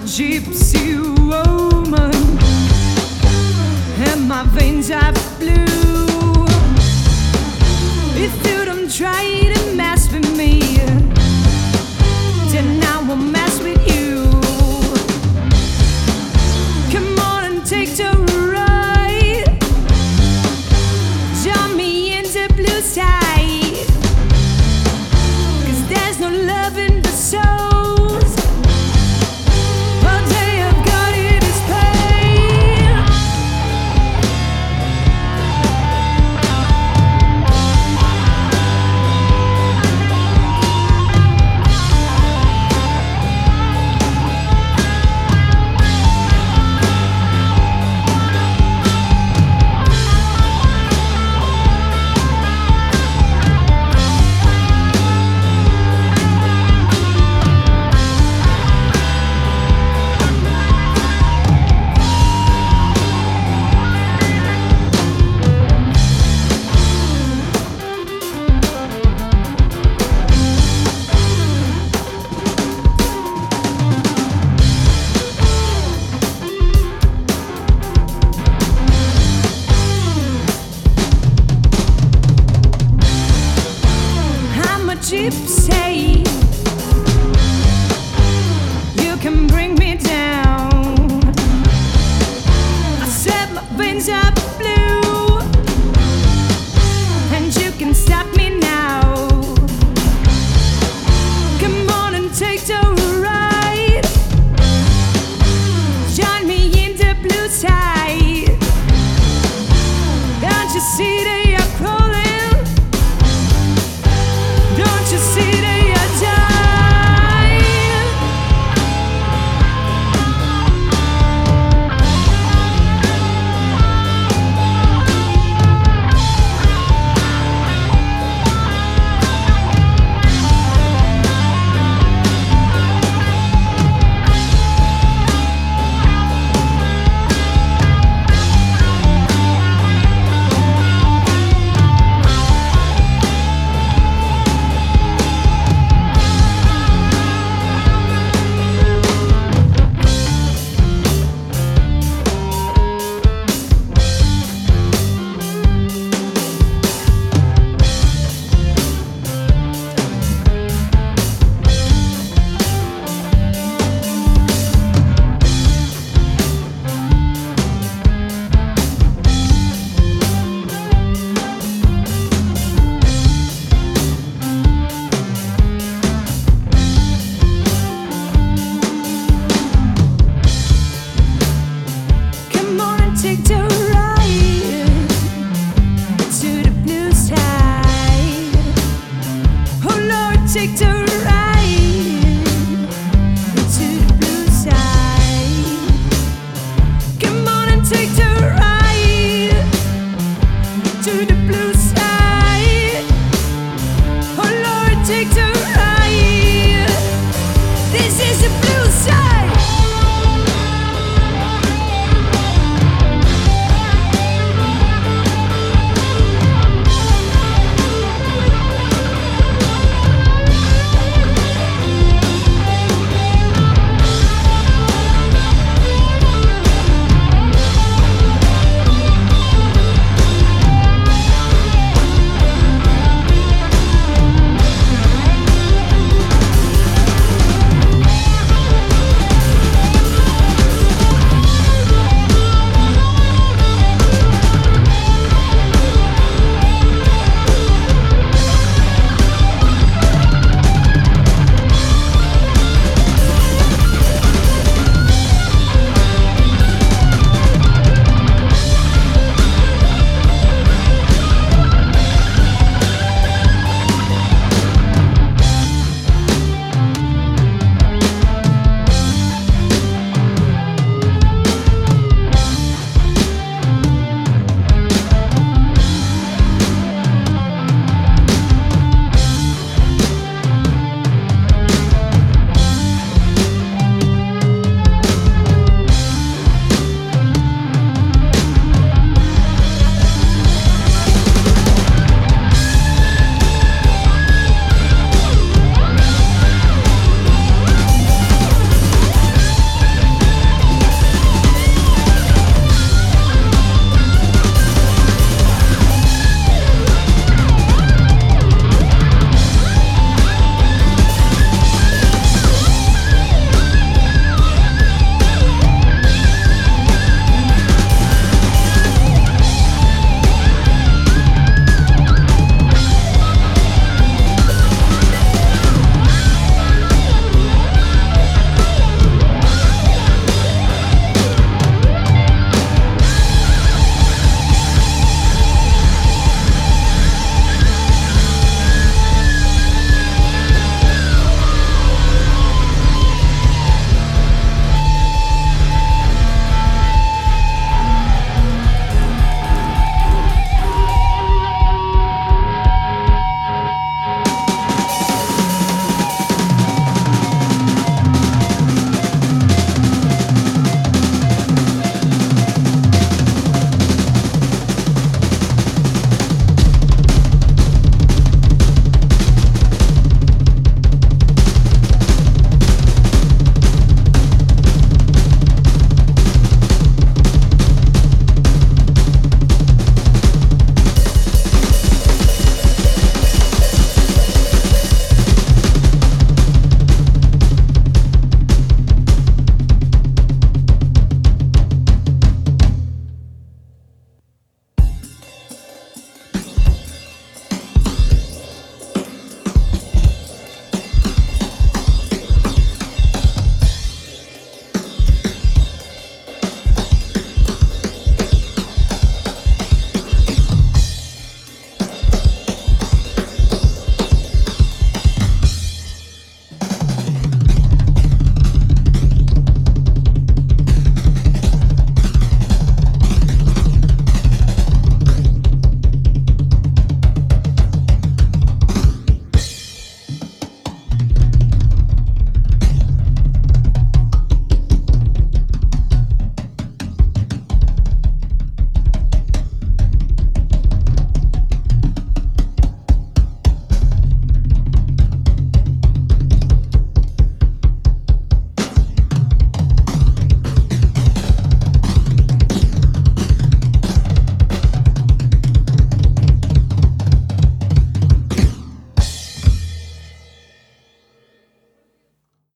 gypsy woman, and my veins are blue. If you don't try to mess with me, then I will mess with you. Come on and take the ride, join me in the blue side, 'cause there's no love in the soul. Gypsy, you can bring me down. I said my veins are blue, and you can stop me now. Come on and take the ride, join me in the blue side. Don't you see they are crawling? Don't you see they are dying? Take the ride to the blue side. Oh Lord, take the